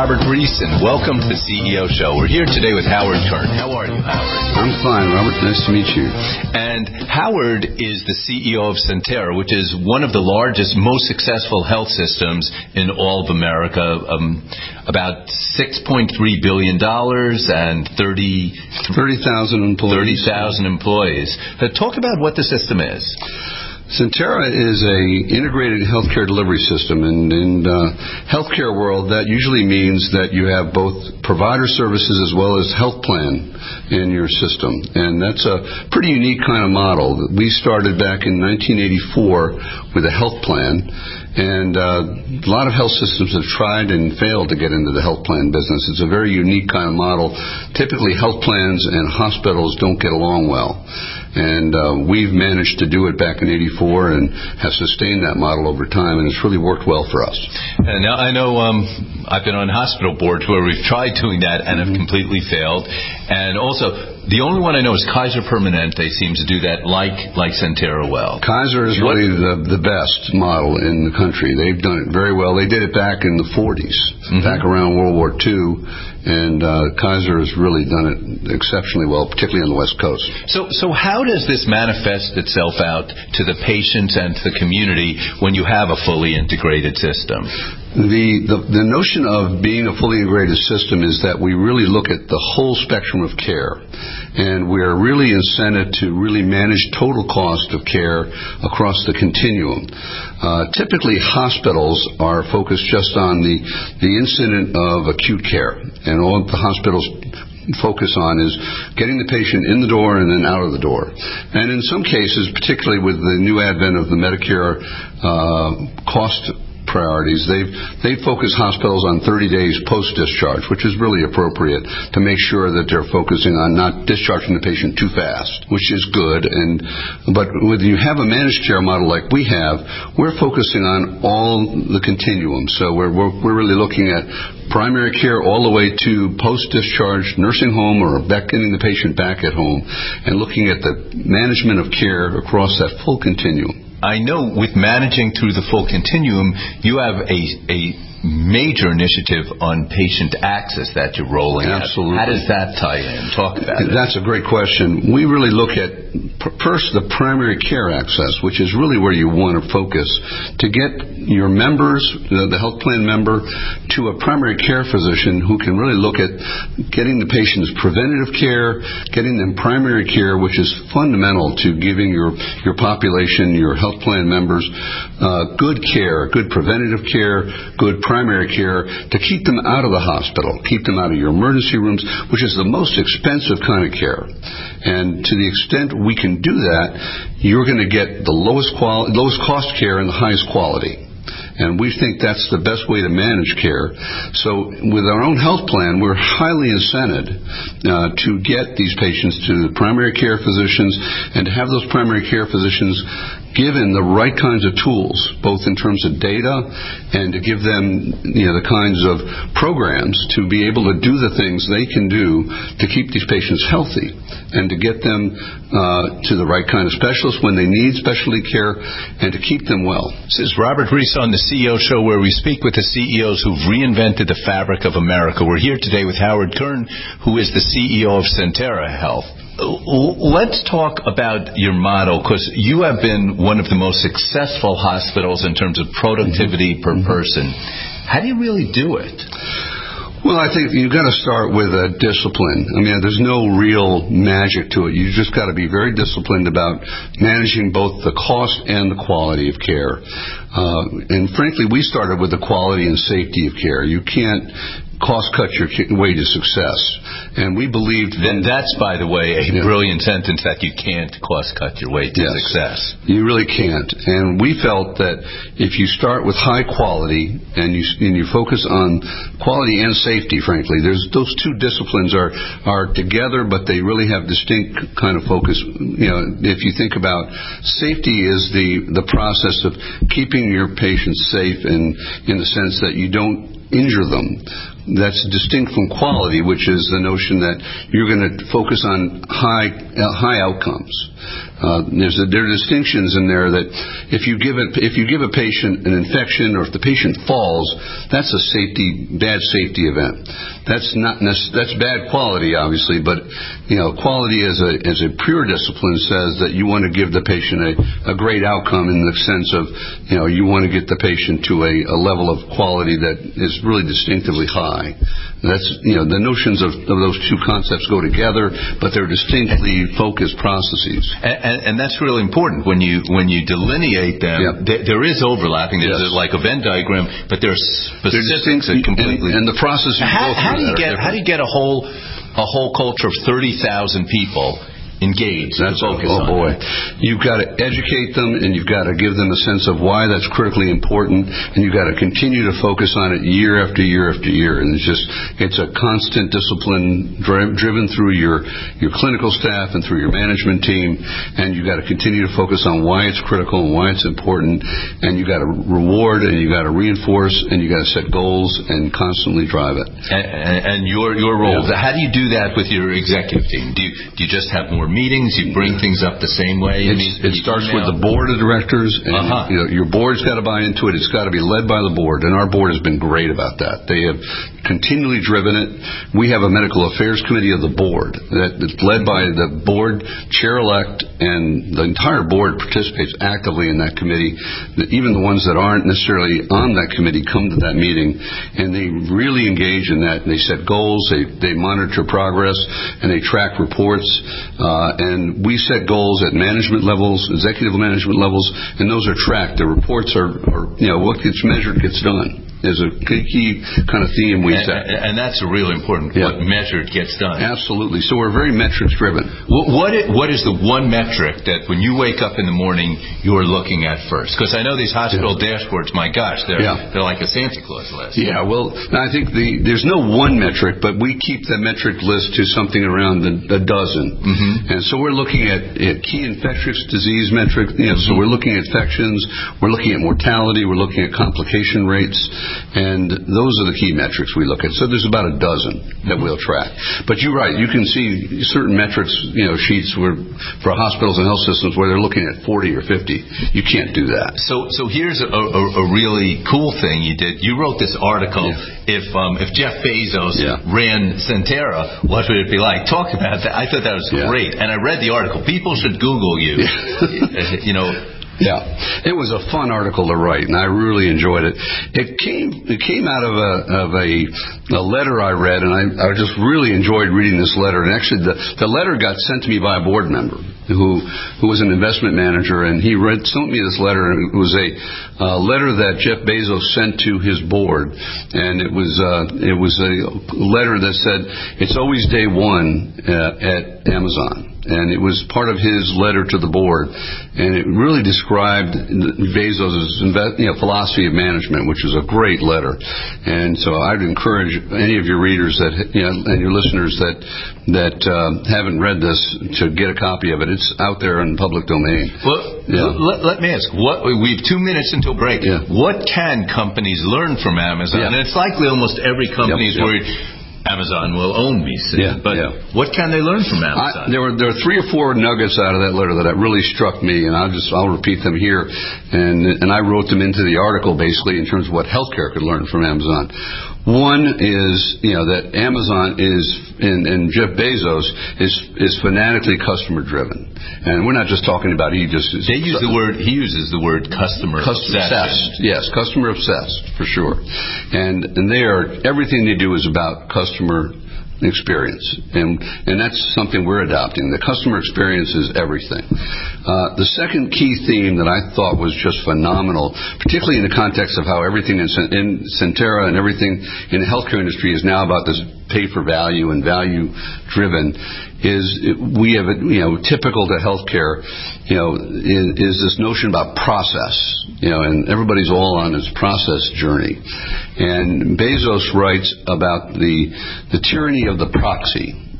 Robert Reese, and welcome to the C E O Show. We're here today with Howard Kern. How are you, Howard? I'm fine, Robert. Nice to meet you. And Howard is the C E O of Sentara, which is one of the largest, most successful health systems in all of America. Um, about six point three billion dollars and thirty thousand employees. thirty thousand employees. Uh, talk about what the system is. Sentara is a integrated healthcare delivery system, and in the healthcare world, that usually means that you have both provider services as well as health plan in your system, and that's a pretty unique kind of model. We started back in nineteen eighty-four with a health plan, and uh, a lot of health systems have tried and failed to get into the health plan business. It's a very unique kind of model. Typically, health plans and hospitals don't get along well. And uh, we've managed to do it back in eighty-four and have sustained that model over time, and it's really worked well for us. And now I know um, I've been on hospital boards where we've tried doing that and have completely failed. And also, the only one I know is Kaiser Permanente seems to do that like like Sentara well. Kaiser is really the, the best model in the country. They've done it very well. They did it back in the forties, mm-hmm. back around World War Two. And uh, Kaiser has really done it exceptionally well, particularly on the West Coast. So, so how does this manifest itself out to the patients and to the community when you have a fully integrated system? The, the, the notion of being a fully integrated system is that we really look at the whole spectrum of care. And we're really incented to really manage total cost of care across the continuum. Uh, typically, hospitals are focused just on the, the incident of acute care. And all the hospitals focus on is getting the patient in the door and then out of the door. And in some cases, particularly with the new advent of the Medicare uh, cost priorities, they've they focus hospitals on thirty days post-discharge, which is really appropriate to make sure that they're focusing on not discharging the patient too fast, which is good. And but when you have a managed care model like we have, we're focusing on all the continuum. So we're we're, we're really looking at primary care all the way to post-discharge nursing home or back getting the patient back at home, and looking at the management of care across that full continuum. I know with managing through the full continuum, you have a a major initiative on patient access that you're rolling out. Absolutely. How does that tie in? Talk about it. That's a great question. We really look at, first, the primary care access, which is really where you want to focus, to get your members, the health plan member, to a primary care physician who can really look at getting the patients preventative care, getting them primary care, which is fundamental to giving your, your population, your health plan members, uh, good care, good preventative care, good primary care, to keep them out of the hospital, keep them out of your emergency rooms, which is the most expensive kind of care. And to the extent we can do that, you're going to get the lowest quality, lowest cost care and the highest quality. And we think that's the best way to manage care. So with our own health plan, we're highly incented uh, to get these patients to the primary care physicians and to have those primary care physicians given the right kinds of tools, both in terms of data and to give them, you know, the kinds of programs to be able to do the things they can do to keep these patients healthy and to get them uh, to the right kind of specialists when they need specialty care and to keep them well. This is Robert Reese on the C E O Show, where we speak with the C E Os who've reinvented the fabric of America. We're here today with Howard Kern, who is the C E O of Sentara Health. Let's talk about your model, because you have been one of the most successful hospitals in terms of productivity per person. How do you really do it? Well, I think you've got to start with a discipline. I mean, there's no real magic to it. You just got to be very disciplined about managing both the cost and the quality of care. Uh, and frankly, we started with the quality and safety of care. You can't cost cut your way to success. And we believed... Then that's, by the way, a yeah. brilliant sentence, that you can't cost cut your way to yes. success. You really can't. And we felt that if you start with high quality and you and you focus on quality and safety, frankly, there's those two disciplines are, are together, but they really have distinct kind of focus. You know, if you think about safety is the, the process of keeping your patients safe in, in the sense that you don't injure them. That's distinct from quality, which is the notion that you're going to focus on high uh, high outcomes. Uh, there's a, there are distinctions in there that if you give it, if you give a patient an infection, or if the patient falls, that's a safety bad safety event. That's not nec- that's bad quality, obviously, but you know, quality as a as a pure discipline says that you want to give the patient a, a great outcome in the sense of, you know, you want to get the patient to a, a level of quality that is really distinctively high. That's, you know, the notions of, of those two concepts go together, but they're distinctly focused processes. And, and, and that's really important when you when you delineate them. Yeah. There, there is overlapping. There's yes. like a Venn diagram, but there's specifics that completely. And, and the process. How, how do you get how do you get a whole a whole culture of thirty thousand people engaged? That's focus oh on boy, that. You've got to educate them, and you've got to give them a sense of why that's critically important, and you've got to continue to focus on it year after year after year. And it's just it's a constant discipline dri- driven through your your clinical staff and through your management team, and you've got to continue to focus on why it's critical and why it's important, and you've got to reward and you've got to reinforce and you've got to set goals and constantly drive it. And, and, and your your role, yeah. how do you do that with your executive team? Do you do you just have more meetings? You bring things up the same way? It's, it starts with the board of directors, and uh-huh. you know, your board's got to buy into it. It's got to be led by the board, and our board has been great about that. They have continually driven it. We have a medical affairs committee of the board that's led by the board chair-elect, and the entire board participates actively in that committee. Even the ones that aren't necessarily on that committee come to that meeting, and they really engage in that. And they set goals, they, they monitor progress, and they track reports, uh, and And we set goals at management levels, executive management levels, and those are tracked. The reports are, are you know, what gets measured gets done. Is a key kind of theme we and, set. And that's a real important, yeah. what measured gets done. Absolutely. So we're very metrics driven. What, what, is, what is the one metric that when you wake up in the morning, you're looking at first? Because I know these hospital yeah. dashboards, my gosh, they're, yeah. they're like a Santa Claus list. Yeah, well, I think the, there's no one metric, but we keep the metric list to something around a, a dozen. Mm-hmm. And so we're looking at, at key infectious disease metric. You know, mm-hmm. So we're looking at infections, we're looking at mortality, we're looking at complication rates. And those are the key metrics we look at. So there's about a dozen that we'll track. But you're right. You can see certain metrics, you know, sheets where for hospitals and health systems where they're looking at forty or fifty. You can't do that. So, so here's a, a, a really cool thing you did. You wrote this article. Yeah. If um, if Jeff Bezos yeah. ran Centera, what would it be like? Talk about that. I thought that was yeah. great. And I read the article. People should Google you. Yeah. you know. Yeah, it was a fun article to write, and I really enjoyed it. It came it came out of a of a, a letter I read, and I, I just really enjoyed reading this letter. And actually, the the letter got sent to me by a board member who who was an investment manager, and he read sent me this letter. And it was a uh, letter that Jeff Bezos sent to his board, and it was uh, it was a letter that said, "It's always day one uh, at Amazon." And it was part of his letter to the board, and it really described Bezos' you know, philosophy of management, which was a great letter. And so I'd encourage any of your readers that you know, and your listeners that that uh, haven't read this to get a copy of it. It's out there in public domain. Well, yeah. let, let me ask: what we have two minutes until break. Yeah. What can companies learn from Amazon? Yeah. And it's likely almost every company is yep, yep. worried Amazon will own me soon. Yeah, but yeah. what can they learn from Amazon? I, there were there were three or four nuggets out of that letter that really struck me, and I'll just I'll repeat them here. And and I wrote them into the article basically in terms of what healthcare could learn from Amazon. One is, you know, that Amazon is, and, and Jeff Bezos is is fanatically customer driven, and we're not just talking about he just. Is, they use the word he uses the word customer, customer obsessed. Yes, customer obsessed for sure, and and they are everything they do is about customer experience, and and that's something we're adopting. The customer experience is everything. Uh, the second key theme that I thought was just phenomenal, particularly in the context of how everything in, in Centera and everything in the healthcare industry is now about this pay for value and value driven, is we have, you know, typical to healthcare, you know, is, is this notion about process, you know, and everybody's all on this process journey. And Bezos writes about the the tyranny of the proxy.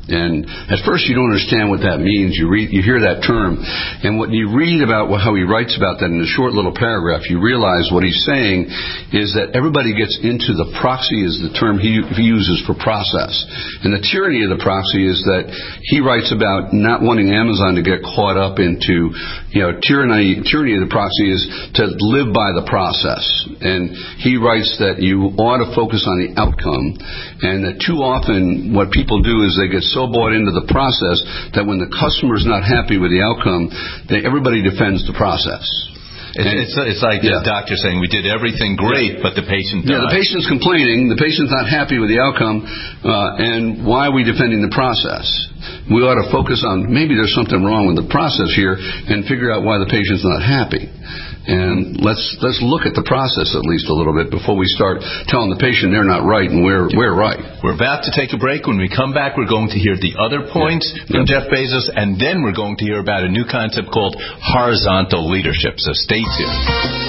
And at first you don't understand what that means. You read, you hear that term, and when you read about how he writes about that in a short little paragraph, you realize what he's saying is that everybody gets into the proxy is the term he, he uses for process. And the tyranny of the proxy is that he writes about not wanting Amazon to get caught up into, you know, tyranny. Tyranny of the proxy is to live by the process. And he writes that you ought to focus on the outcome, and that too often what people do is they get so bought into the process that when the customer is not happy with the outcome, they, everybody defends the process. It's, it's, it's like yeah. the doctor saying we did everything great, yeah. but the patient died. Yeah, the patient's complaining, the patient's not happy with the outcome, uh, and why are we defending the process? We ought to focus on maybe there's something wrong with the process here and figure out why the patient's not happy. And let's let's look at the process at least a little bit before we start telling the patient they're not right and we're we're right. We're about to take a break. When we come back, we're going to hear the other points yeah. from yeah. Jeff Bezos, and then we're going to hear about a new concept called horizontal leadership. So stay tuned.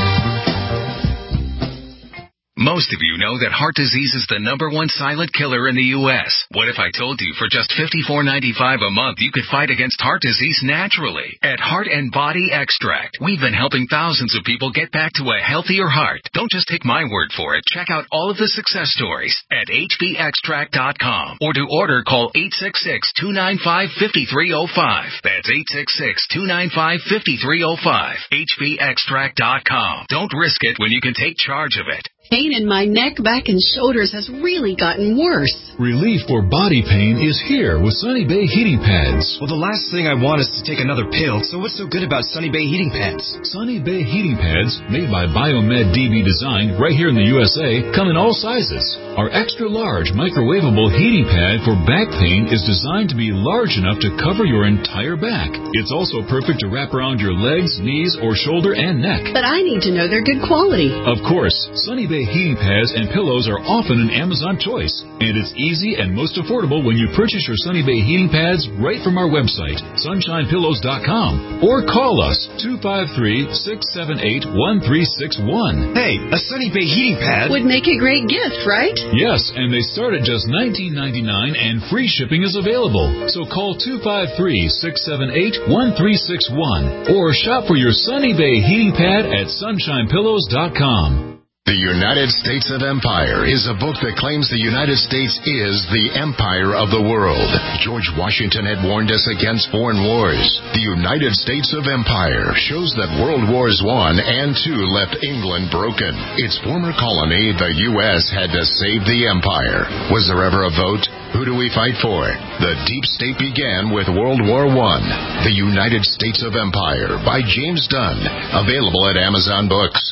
Most of you know that heart disease is the number one silent killer in the U S What if I told you for just fifty-four ninety-five a month you could fight against heart disease naturally? At Heart and Body Extract, we've been helping thousands of people get back to a healthier heart. Don't just take my word for it. Check out all of the success stories at H B extract dot com, or to order, call eight six six, two nine five, five three zero five. That's eight six six, two nine five, five three zero five. H B extract dot com. Don't risk it when you can take charge of it. Pain in my neck, back, and shoulders has really gotten worse. Relief for body pain is here with Sunny Bay heating pads. Well, the last thing I want is to take another pill, so what's so good about Sunny Bay heating pads? Sunny Bay heating pads, made by Biomed D B Design right here in the U S A, come in all sizes. Our extra large microwavable heating pad for back pain is designed to be large enough to cover your entire back. It's also perfect to wrap around your legs, knees, or shoulder and neck. But I need to know they're good quality. Of course, Sunny Bay heating pads and pillows are often an Amazon choice, and it's easy and most affordable when you purchase your Sunny Bay heating pads right from our website, sunshine pillows dot com, or call us two five three, six seven eight, one three six one. Hey, a Sunny Bay heating pad would make a great gift, right? Yes, and they start at just nineteen ninety-nine, and free shipping is available. So call two five three, six seven eight, one three six one, or shop for your Sunny Bay heating pad at sunshine pillows dot com. The United States of Empire is a book that claims the United States is the empire of the world. George Washington had warned us against foreign wars. The United States of Empire shows that World Wars One and Two left England broken. Its former colony, the U S, had to save the empire. Was there ever a vote? Who do we fight for? The deep state began with World War One. The United States of Empire by James Dunn. Available at Amazon Books.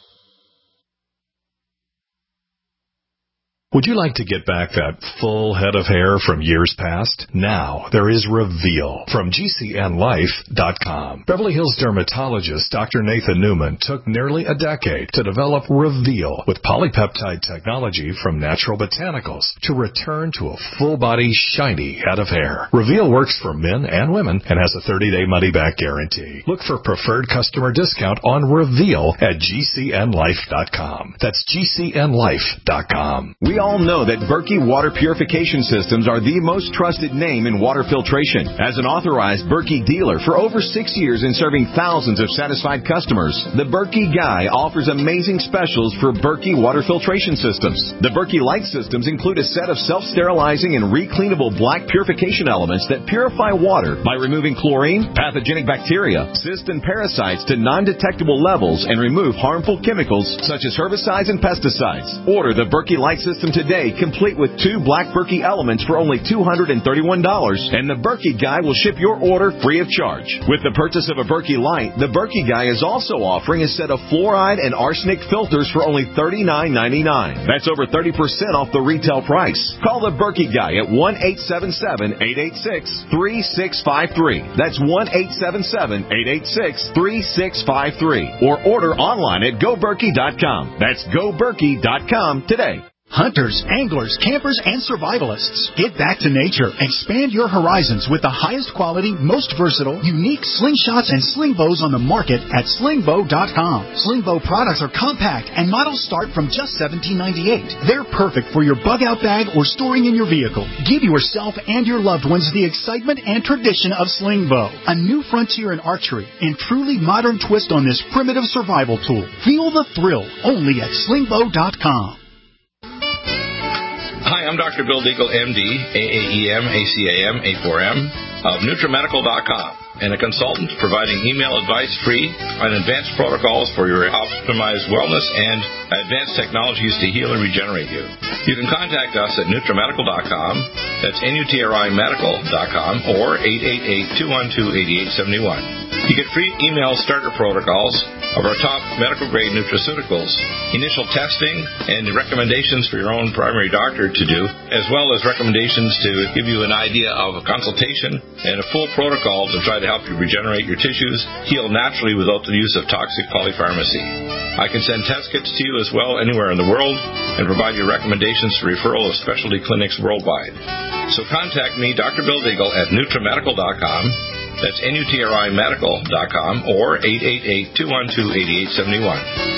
Would you like to get back that full head of hair from years past? Now, there is Reveal from G C N life dot com. Beverly Hills dermatologist Doctor Nathan Newman took nearly a decade to develop Reveal with polypeptide technology from Natural Botanicals to return to a full-body, shiny head of hair. Reveal works for men and women and has a thirty-day money-back guarantee. Look for preferred customer discount on Reveal at G C N life dot com. That's G C N life dot com. We all know that Berkey Water Purification Systems are the most trusted name in water filtration. As an authorized Berkey dealer for over six years and serving thousands of satisfied customers, the Berkey Guy offers amazing specials for Berkey Water Filtration Systems. The Berkey Light Systems include a set of self-sterilizing and recleanable black purification elements that purify water by removing chlorine, pathogenic bacteria, cysts, and parasites to non-detectable levels and remove harmful chemicals such as herbicides and pesticides. Order the Berkey Light System today, complete with two black Berkey elements for only two hundred thirty-one dollars, and the Berkey Guy will ship your order free of charge. With the purchase of a Berkey Light, the Berkey Guy is also offering a set of fluoride and arsenic filters for only thirty-nine ninety-nine. That's over thirty percent off the retail price. Call the Berkey Guy at one eight seven seven, eight eight six, three six five three. That's one eight seven seven, eight eight six, three six five three. Or order online at go berkey dot com. That's go berkey dot com today. Hunters, anglers, campers, and survivalists. Get back to nature. Expand your horizons with the highest quality, most versatile, unique slingshots and sling bows on the market at sling bow dot com. Sling bow products are compact and models start from just seventeen ninety-eight. They're perfect for your bug-out bag or storing in your vehicle. Give yourself and your loved ones the excitement and tradition of sling bow. A new frontier in archery and truly modern twist on this primitive survival tool. Feel the thrill only at sling bow dot com. Hi, I'm Doctor Bill Deagle, M D, A A E M, A C A M, A four M, of Nutramedical dot com, and a consultant providing email advice free on advanced protocols for your optimized wellness and advanced technologies to heal and regenerate you. You can contact us at Nutramedical dot com, that's N U T R I Medical dot com, or eight eight eight, two one two, eight eight seven one. You get free email starter protocols of our top medical-grade nutraceuticals, initial testing, and recommendations for your own primary doctor to do, as well as recommendations to give you an idea of a consultation and a full protocol to try to help you regenerate your tissues, heal naturally without the use of toxic polypharmacy. I can send test kits to you as well anywhere in the world and provide you recommendations for referral of specialty clinics worldwide. So contact me, Doctor Bill Deagle, at Nutramedical dot com. That's N U T R I Medical dot com or eight eight eight, two one two, eight eight seven one.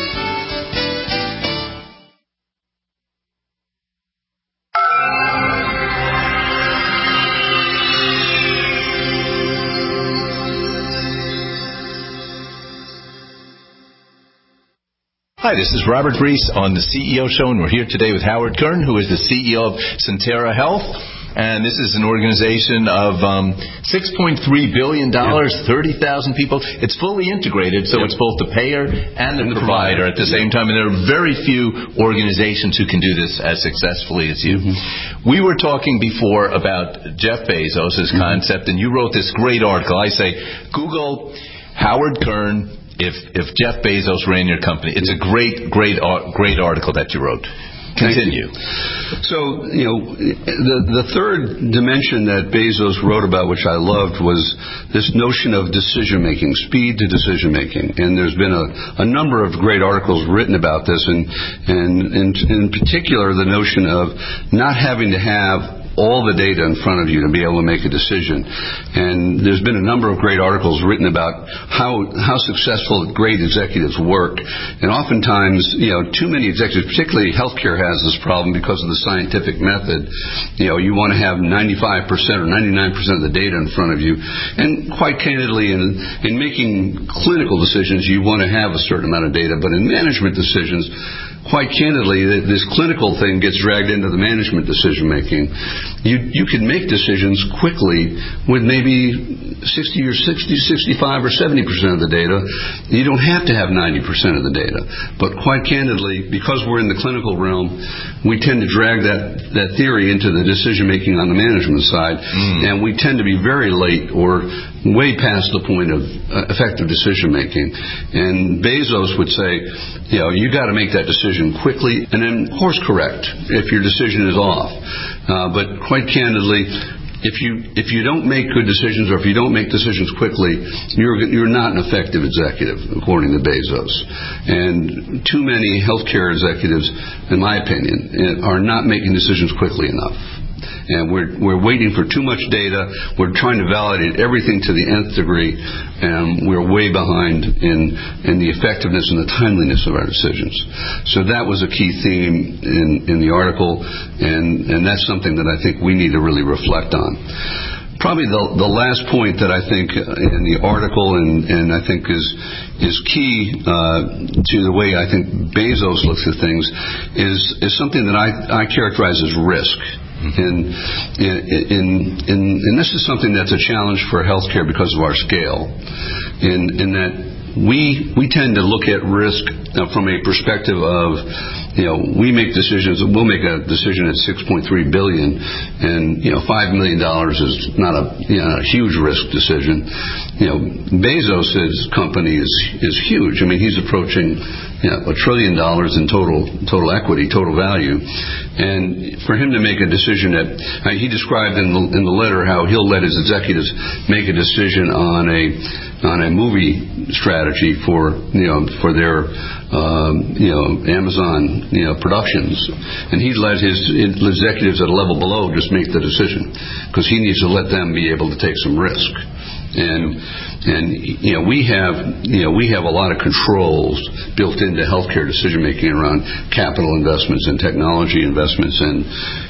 Hi, this is Robert Reese on the C E O Show, and we're here today with Howard Kern, who is the C E O of Sentara Health. And this is an organization of um, six point three billion dollars, yeah. thirty thousand people. It's fully integrated, so yep. It's both the payer and the, and the provider, provider at the same time. And there are very few organizations who can do this as successfully as you. Mm-hmm. We were talking before about Jeff Bezos' mm-hmm. concept, and you wrote this great article. I say, Google Howard Kern if if Jeff Bezos ran your company. It's a great, great, great article that you wrote. Continue. So, you know, the the third dimension that Bezos wrote about, which I loved, was this notion of decision making, speed to decision making. And there's been a, a number of great articles written about this, and and, and in particular the notion of not having to have all the data in front of you to be able to make a decision. And there's been a number of great articles written about how how successful great executives work. And oftentimes, you know, too many executives, particularly healthcare, has this problem because of the scientific method. You know, you want to have ninety-five percent or ninety-nine percent of the data in front of you. And quite candidly, in, in making clinical decisions, you want to have a certain amount of data. But in management decisions, quite candidly, this clinical thing gets dragged into the management decision making. You you can make decisions quickly with maybe sixty or sixty, sixty-five or seventy percent of the data. You don't have to have ninety percent of the data. But quite candidly, because we're in the clinical realm, we tend to drag that, that theory into the decision making on the management side, mm. and we tend to be very late or way past the point of uh, effective decision making. And Bezos would say, you know, you got to make that decision quickly and then course correct if your decision is off. Uh, but quite candidly, if you if you don't make good decisions or if you don't make decisions quickly, you're you're not an effective executive, according to Bezos. And too many healthcare executives, in my opinion, are not making decisions quickly enough. And we're we're waiting for too much data. We're trying to validate everything to the nth degree, and we're way behind in in the effectiveness and the timeliness of our decisions. So that was a key theme in, in the article, and, and that's something that I think we need to really reflect on. Probably the the last point that I think in the article and, and I think is is key uh, to the way I think Bezos looks at things is is something that I, I characterize as risk. And, in, in, and this is something that's a challenge for healthcare because of our scale, in, in that we we tend to look at risk from a perspective of, you know, we make decisions. We'll make a decision at six point three billion dollars, and you know, five million dollars is not a, you know, a huge risk decision. You know, Bezos' company is is huge. I mean, he's approaching, you know, a trillion dollars in total total equity, total value, and for him to make a decision that uh, he described in the in the letter how he'll let his executives make a decision on a on a movie strategy for you know for their um, you know Amazon you know productions, and he let his executives at a level below just make the decision because he needs to let them be able to take some risk. And and you know we have you know we have a lot of controls built into healthcare decision making around capital investments and technology investments, and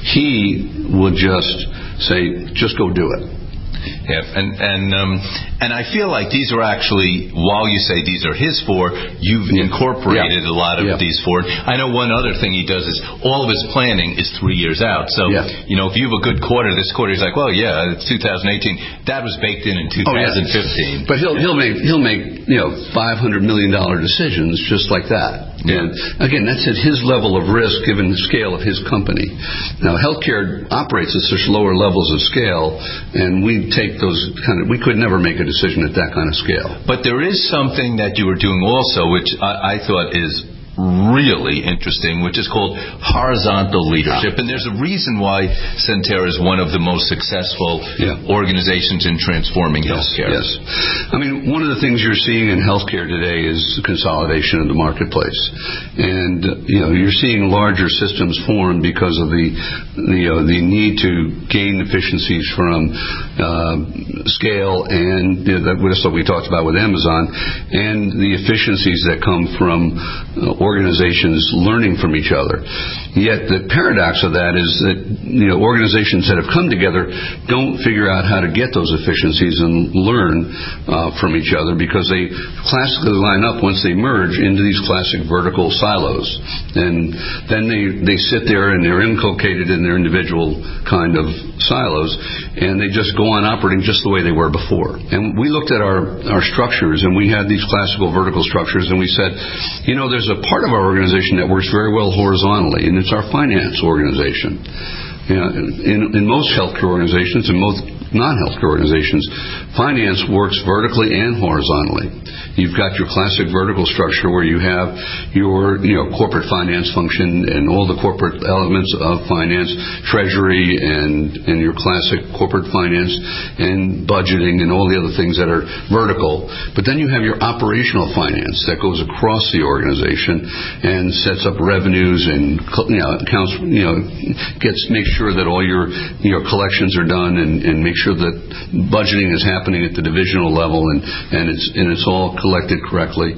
he would just say, just go do it. Yeah, and and um, and I feel like these are actually, while you say these are his four, you've yeah. incorporated yeah. a lot of yeah. these four. I know one other thing he does is all of his planning is three years out. So yeah. you know, if you have a good quarter, this quarter he's like, well, yeah, it's two thousand eighteen. That was baked in in two thousand fifteen. Oh, yeah. But he'll he'll make he'll make you know five hundred million dollar decisions just like that. Yeah. And again, that's at his level of risk given the scale of his company. Now, healthcare operates at such lower levels of scale, and we take those kind of, we could never make a decision at that kind of scale. But there is something that you were doing also, which I, I thought is really interesting, which is called horizontal leadership. And there's a reason why Sentara is one of the most successful yeah. organizations in transforming yes, healthcare. Yes. I mean, one of the things you're seeing in healthcare today is consolidation of the marketplace. And, you know, you're seeing larger systems formed because of the, the, uh, the need to gain efficiencies from uh, scale and you know, that's what we talked about with Amazon, and the efficiencies that come from uh, organizations learning from each other. Yet the paradox of that is that you know organizations that have come together don't figure out how to get those efficiencies and learn uh, from each other because they classically line up once they merge into these classic vertical silos. And then they, they sit there and they're inculcated in their individual kind of silos, and they just go on operating just the way they were before. And we looked at our, our structures, and we had these classical vertical structures, and we said, you know, there's a part of our organization that works very well horizontally, and it's our finance organization. You know, in, in most healthcare organizations and most non-healthcare organizations, finance works vertically and horizontally. You've got your classic vertical structure where you have your you know corporate finance function and all the corporate elements of finance, treasury and, and your classic corporate finance and budgeting and all the other things that are vertical. But then you have your operational finance that goes across the organization and sets up revenues and you know, accounts, you know, gets makes sure that all your you know collections are done and, and make sure that budgeting is happening at the divisional level and, and it's and it's all collected correctly,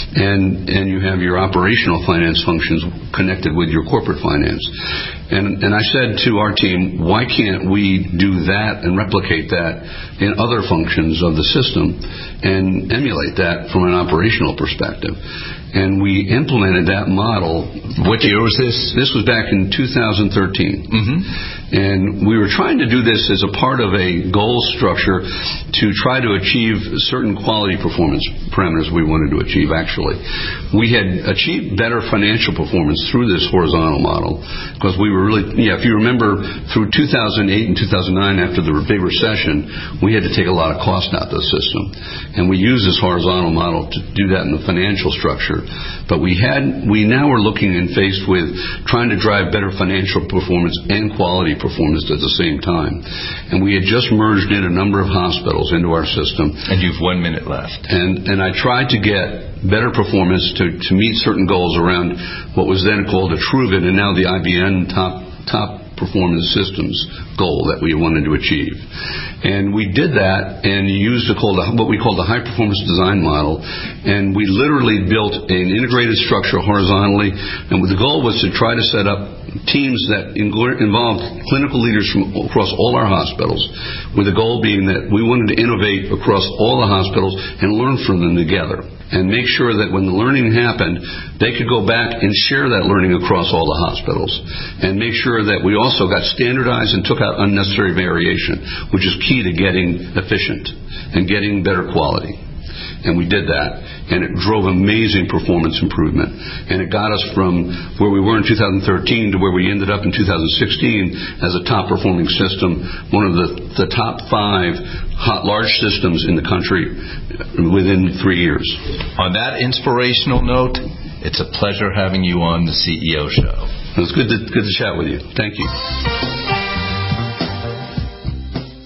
and and you have your operational finance functions connected with your corporate finance. And and I said to our team, why can't we do that and replicate that in other functions of the system and emulate that from an operational perspective? And we implemented that model. What year was this? This was back in two thousand thirteen. Mm-hmm. And we were trying to do this as a part of a goal structure to try to achieve certain quality performance parameters we wanted to achieve, actually. We had achieved better financial performance through this horizontal model because we were really, yeah, if you remember, through two thousand eight and two thousand nine, after the big recession, we had to take a lot of cost out of the system. And we used this horizontal model to do that in the financial structure. But we had, we now are looking and faced with trying to drive better financial performance and quality performance at the same time. And we had just merged in a number of hospitals into our system. And you've one minute left. And and I tried to get better performance to, to meet certain goals around what was then called a Truven and now the I B M top top performance systems goal that we wanted to achieve. And we did that and used a called, what we call the high performance design model, and we literally built an integrated structure horizontally, and the goal was to try to set up teams that involved clinical leaders from across all our hospitals, with the goal being that we wanted to innovate across all the hospitals and learn from them together and make sure that when the learning happened, they could go back and share that learning across all the hospitals and make sure that we also got standardized and took out unnecessary variation, which is key to getting efficient and getting better quality. And we did that, and it drove amazing performance improvement. And it got us from where we were in two thousand thirteen to where we ended up in two thousand sixteen as a top-performing system, one of the, the top five hot, large systems in the country within three years. On that inspirational note, it's a pleasure having you on the C E O Show. It was good to, good to chat with you. Thank you.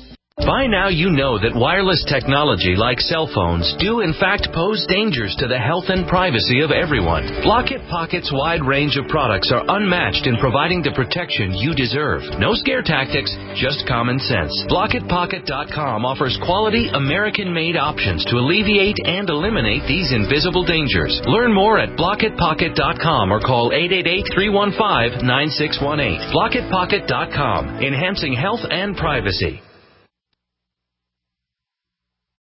By now you know that wireless technology like cell phones do in fact pose dangers to the health and privacy of everyone. Block-It Pocket's wide range of products are unmatched in providing the protection you deserve. No scare tactics, just common sense. Block It Pocket dot com offers quality American-made options to alleviate and eliminate these invisible dangers. Learn more at Block It Pocket dot com or call eight eight eight, three one five, nine six one eight. Block It Pocket dot com, enhancing health and privacy.